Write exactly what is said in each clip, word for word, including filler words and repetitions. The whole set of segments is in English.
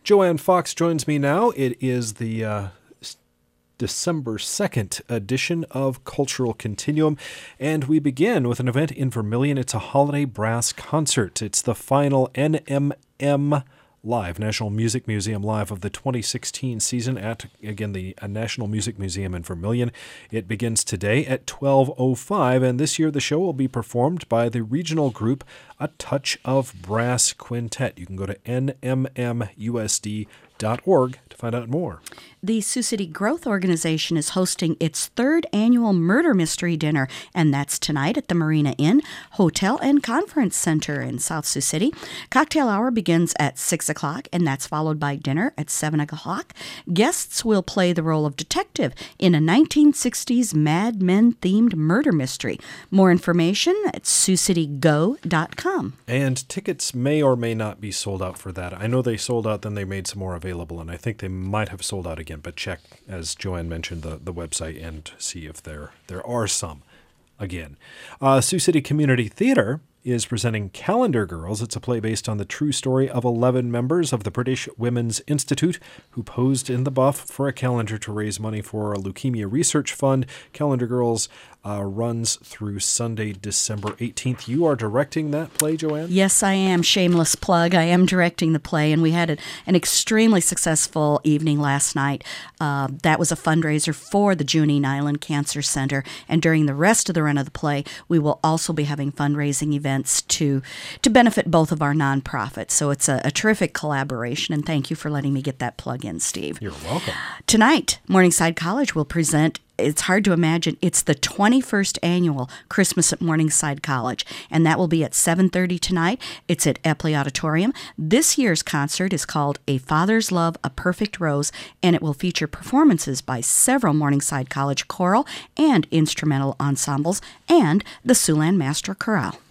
Joanne Fox joins me now. It is the uh, December second edition of Cultural Continuum, and we begin with an event in Vermilion. It's a holiday brass concert. It's the final N M M Live, National Music Museum Live of the twenty sixteen season at, again, the National Music Museum in Vermilion. It begins today at twelve oh five, and this year the show will be performed by the regional group A Touch of Brass Quintet. You can go to N M M U S D dot org to find out more. The Sioux City Growth Organization is hosting its third annual Murder Mystery Dinner, and that's tonight at the Marina Inn Hotel and Conference Center in South Sioux City. Cocktail hour begins at six o'clock, and that's followed by dinner at seven o'clock. Guests will play the role of detective in a nineteen sixties Mad Men-themed murder mystery. More information at sioux city go dot com. And tickets may or may not be sold out for that. I know they sold out, then they made some more available, and I think they might have sold out again, but check, as Joanne mentioned, the, the website and see if there there are some again. Uh, Sioux City Community Theater is presenting Calendar Girls. It's a play based on the true story of eleven members of the British Women's Institute who posed in the buff for a calendar to raise money for a leukemia research fund. Calendar Girls uh, runs through Sunday, December eighteenth. You are directing that play, Joanne? Yes, I am. Shameless plug. I am directing the play, and we had an, an extremely successful evening last night. Uh, that was a fundraiser for the Junine Island Cancer Center, and during the rest of the run of the play, we will also be having fundraising events to to benefit both of our nonprofits. So it's a, a terrific collaboration, and thank you for letting me get that plug in, Steve. You're welcome. Tonight, Morningside College will present, it's hard to imagine, it's the twenty-first annual Christmas at Morningside College, and that will be at seven thirty tonight. It's at Epley Auditorium. This year's concert is called A Father's Love, A Perfect Rose, and it will feature performances by several Morningside College choral and instrumental ensembles and the Siouxland Master Chorale.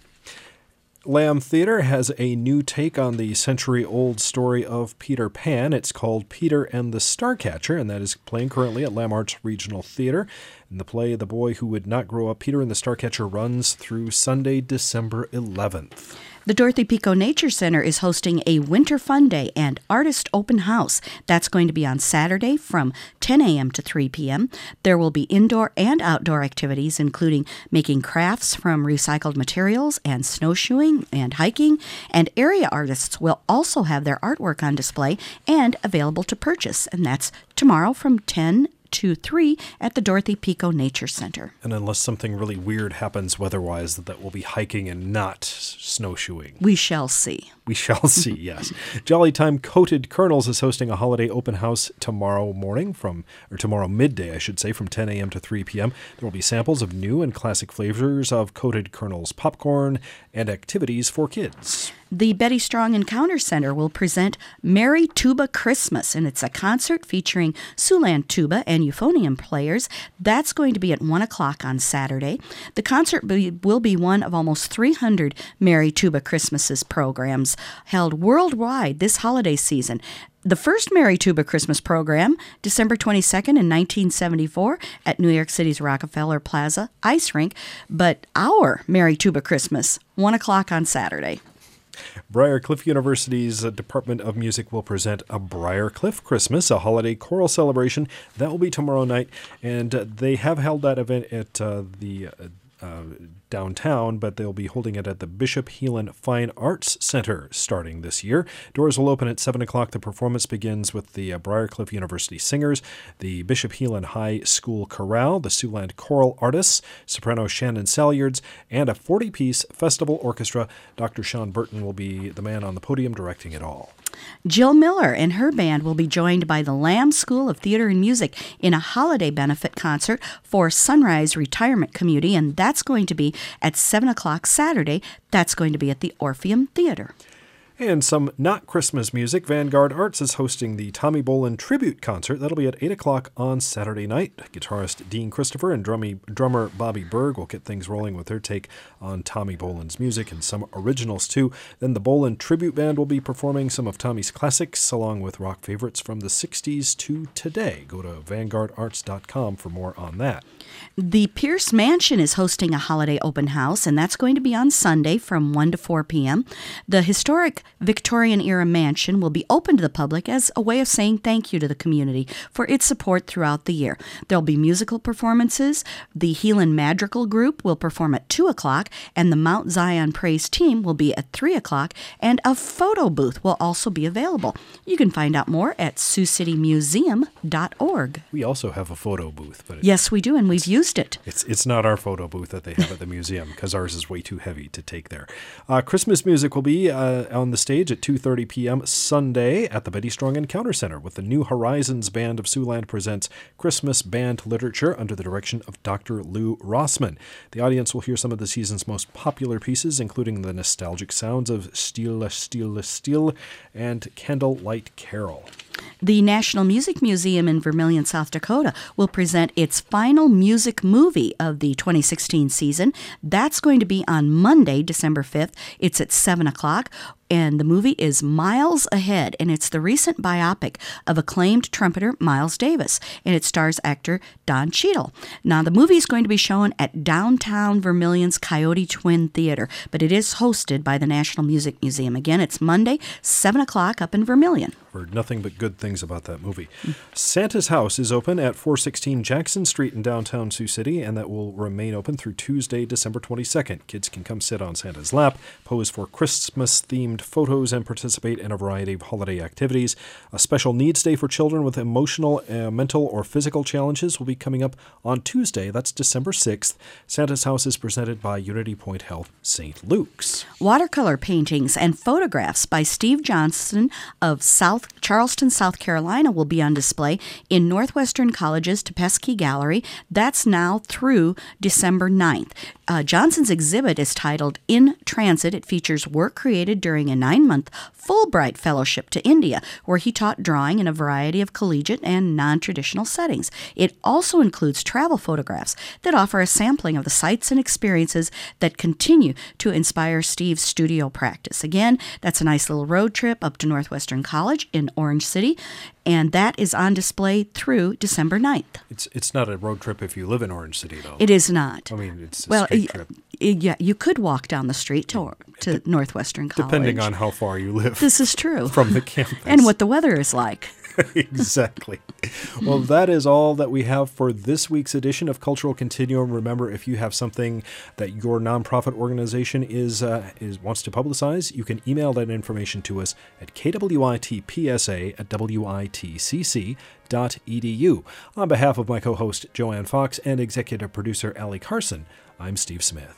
Lamb Theater has a new take on the century-old story of Peter Pan. It's called Peter and the Starcatcher, and that is playing currently at Lamb Arts Regional Theater. In the play, The Boy Who Would Not Grow Up, Peter and the Starcatcher runs through Sunday, December eleventh. The Dorothy Pico Nature Center is hosting a Winter Fun Day and Artist Open House. That's going to be on Saturday from ten a.m. to three p.m. There will be indoor and outdoor activities, including making crafts from recycled materials and snowshoeing and hiking. And area artists will also have their artwork on display and available to purchase. And that's tomorrow from ten to three at the Dorothy Pico Nature Center. And unless something really weird happens weather-wise, that we'll be hiking and not snowshoeing. We shall see. We shall see, yes. Jolly Time Coated Kernels is hosting a holiday open house tomorrow morning from, or tomorrow midday, I should say, from ten a.m. to three p.m. There will be samples of new and classic flavors of Coated Kernels popcorn and activities for kids. The Betty Strong Encounter Center will present Merry Tuba Christmas, and it's a concert featuring Siouxland tuba and euphonium players. That's going to be at one o'clock on Saturday. The concert be, will be one of almost three hundred Merry Tuba Christmases programs held worldwide this holiday season. The first Merry Tuba Christmas program, December twenty-second in nineteen seventy-four at New York City's Rockefeller Plaza Ice Rink, but our Merry Tuba Christmas, one o'clock on Saturday. Briarcliff University's Department of Music will present a Briarcliff Christmas, a holiday choral celebration. That will be tomorrow night, and uh, they have held that event at uh, the uh, uh, downtown, but they'll be holding it at the Bishop Heelan Fine Arts Center starting this year. Doors will open at seven o'clock. The performance begins with the uh, Briarcliff University Singers, the Bishop Heelan High School Chorale, the Siouxland Choral Artists, soprano Shannon Salyards, and a forty-piece festival orchestra. Doctor Sean Burton will be the man on the podium directing it all. Jill Miller and her band will be joined by the Lamb School of Theater and Music in a holiday benefit concert for Sunrise Retirement Community, and that's going to be at seven o'clock Saturday. That's going to be at the Orpheum Theater. And some not Christmas music. Vanguard Arts is hosting the Tommy Bolin Tribute Concert. That'll be at eight o'clock on Saturday night. Guitarist Dean Christopher and drummy, drummer Bobby Berg will get things rolling with their take on Tommy Bolin's music and some originals too. Then the Bolin Tribute Band will be performing some of Tommy's classics along with rock favorites from the sixties to today. Go to vanguard arts dot com for more on that. The Pierce Mansion is hosting a holiday open house, and that's going to be on Sunday from one to four p.m. The historic Victorian-era mansion will be open to the public as a way of saying thank you to the community for its support throughout the year. There'll be musical performances. The Heelan Madrigal Group will perform at two o'clock, and the Mount Zion Praise Team will be at three o'clock, and a photo booth will also be available. You can find out more at sioux city museum dot org. We also have a photo booth, but it, Yes, we do, and we've used it. It's it's not our photo booth that they have at the museum because ours is way too heavy to take there. Uh, Christmas music will be uh, on the stage at two thirty p.m. Sunday at the Betty Strong Encounter Center with the New Horizons Band of Siouxland presents Christmas Band Literature under the direction of Doctor Lou Rossman. The audience will hear some of the season's most popular pieces, including the nostalgic sounds of Stille, Stille, Stille and Candlelight Carol. The National Music Museum in Vermilion, South Dakota will present its final music movie of the twenty sixteen season. That's going to be on Monday, December fifth. It's at seven o'clock. And the movie is Miles Ahead, and it's the recent biopic of acclaimed trumpeter Miles Davis, and it stars actor Don Cheadle. Now, the movie is going to be shown at downtown Vermilion's Coyote Twin Theater, but it is hosted by the National Music Museum. Again, it's Monday, seven o'clock up in Vermilion. Heard nothing but good things about that movie. Santa's House is open at four sixteen Jackson Street in downtown Sioux City, and that will remain open through Tuesday, December twenty-second. Kids can come sit on Santa's lap, pose for Christmas-themed photos, and participate in a variety of holiday activities. A special needs day for children with emotional, uh, mental, or physical challenges will be coming up on Tuesday. That's December sixth. Santa's House is presented by Unity Point Health Saint Luke's. Watercolor paintings and photographs by Steve Johnson of South Charleston, South Carolina will be on display in Northwestern College's Tepesky Gallery. That's now through December ninth. Uh, Johnson's exhibit is titled In Transit. It features work created during a nine-month Fulbright Fellowship to India, where he taught drawing in a variety of collegiate and non-traditional settings. It also includes travel photographs that offer a sampling of the sights and experiences that continue to inspire Steve's studio practice. Again, that's a nice little road trip up to Northwestern College in Orange City, and that is on display through December ninth. It's it's not a road trip if you live in Orange City, though. It is not. I mean, it's a well, straight y- trip. Yeah, you could walk down the street to, to Northwestern College. Depending on how far you live. This is true. From the campus. And what the weather is like. Exactly. Well, that is all that we have for this week's edition of Cultural Continuum. Remember, if you have something that your nonprofit organization is uh, is wants to publicize, you can email that information to us at kwitpsa at witcc dot edu. On behalf of my co-host Joanne Fox and executive producer Allie Carson, I'm Steve Smith.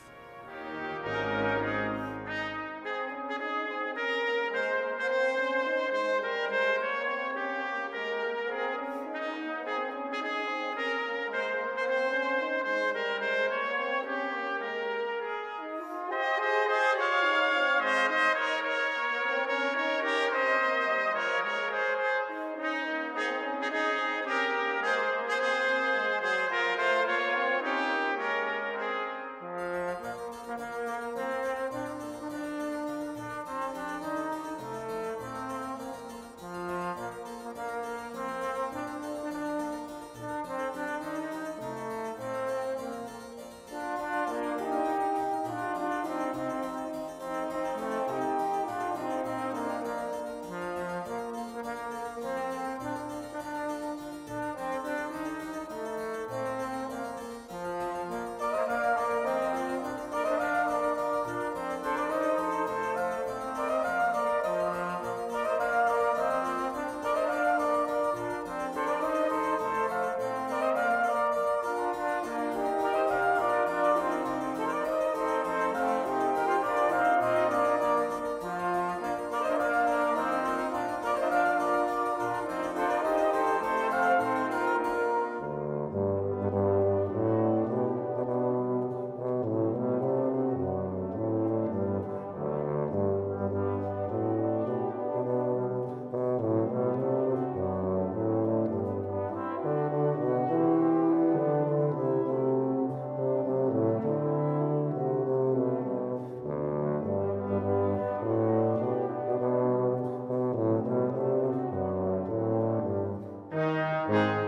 Thank you.